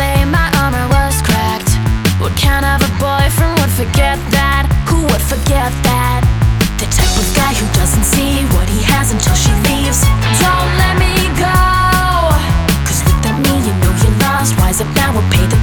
say my armor was cracked. What kind of a boyfriend would forget that? Who would forget that? The type of guy who doesn't see what he has until she leaves. Don't let me go, 'cause without me you know you're lost. Rise up now, we'll pay the